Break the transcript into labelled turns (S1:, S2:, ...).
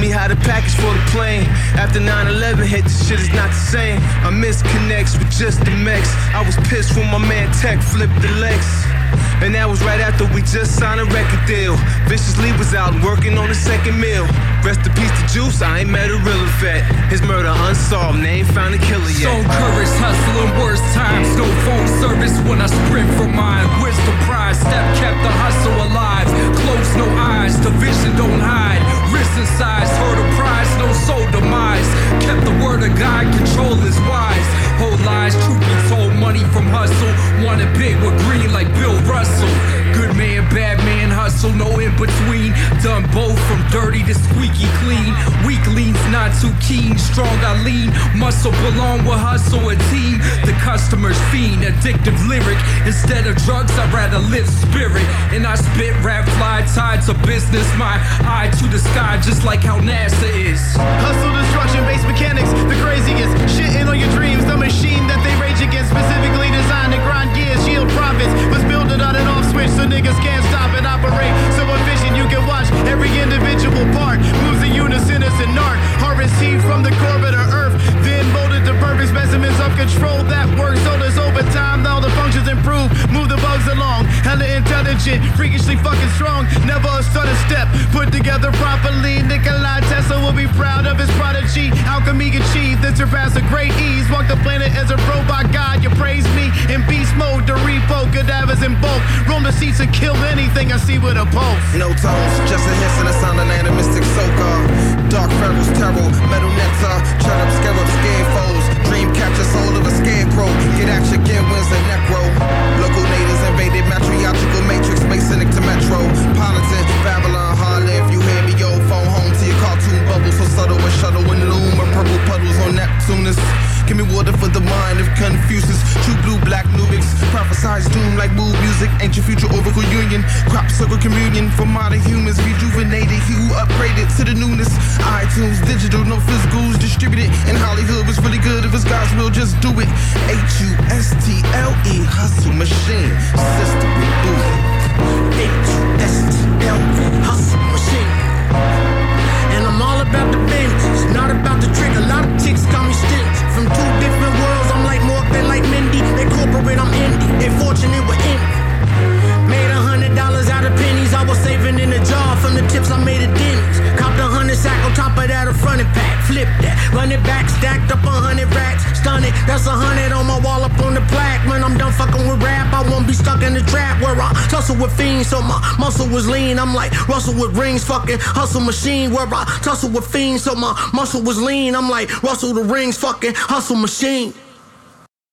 S1: me how to package for the plane. After 9/11 hit, this shit is not the same. I miss connects with just the mix. I was pissed when my man Tech flipped the legs. And that was right after we just signed a record deal. Vicious Lee was out working on the second meal. Rest in peace to Juice, I ain't met a real vet. His murder unsolved, they ain't found a killer yet.
S2: So courage, hustling worst times. No phone service when I sprint for mine. Where's the prize? Step kept the hustle alive. Close no eyes, the vision don't hide. Risen size, heard a prize, no soul demise. Kept the word of God, control is wise. Whole lies, truth be told, money from hustle. Wanted big with green like Bill Russell. Good man, bad man, hustle, no in between. Done both from dirty to squeaky clean. Weak lean's not too keen, strong I lean. Muscle belong with hustle, a team. The customer's fiend, addictive lyric. Instead of drugs, I'd rather live spirit. And I spit rap fly tied to business. My eye to the sky, just like how NASA is.
S3: Hustle, destruction, base mechanics, the craziest. Shitting on your dreams, the machine that they rage against. Specifically designed to grind gears, yield profits. Was built on an off switch so niggas can't stop and operate. So efficient you can watch every individual part. Moves in unison as an art. Harvest seed from the orbit of Earth. Then molded to perfect specimens of control that works. So there's overtime, all the functions improve. Move the bugs along. Hella intelligent, freakishly fucking strong. Never a sudden step. Put together properly. Nikolai Tesla will be proud of his prodigy. Alchemy achieved that surpassed a great ease. Walk the planet as a robot god. You praise me in beast mode. The repo cadavers in bulk. Roam the seats and kill anything I see with a pulse.
S4: No tones, just a hiss and a sound of animistic soca. Dark pharaohs, terror, metal nectar. Cherub, scarab, scared foes. Dream catcher, soul of a scarecrow. Get action, get wins the necro. Local natives invaded matriarchal matrix. Masonic to metro. Politan, Babylon, Harlem. If you hear me, yo, phone home to your cartoon bubble. So subtle and shuttle and loom. And purple puddles on Neptunus. Give me water for the mind of Confucius. True blue, black Nubics. Prophesize doom like mood music. Ancient future oracle union. Crop circle communion for modern humans. Rejuvenated, he who upgraded to the newness. iTunes, digital, no physicals distributed. In Hollywood was really good if it's God's will, just do it. Hustle, hustle machine. System rebooted. Hustle machine.
S5: And I'm all about the business, not about the trick. A lot of chicks call me stints. From two different worlds, I'm like Mork, they like Mindy. They corporate, I'm indie. They fortunate with envy. Made $100 out of pennies. I was saving in a jar from the tips I made at Denny's. Copped 100 sack on top of that, a fronted pack. Flip that, run it back, stacked up 100 racks. Stun it, that's 100 on my wall up on the plaque. When I'm done fucking with rap, I won't be stuck in the trap where I tussle with fiends, so my muscle was lean. I'm like Russell with rings, fucking hustle machine. Where I tussle with fiends, so my muscle was lean. I'm like Russell the rings, fucking hustle machine.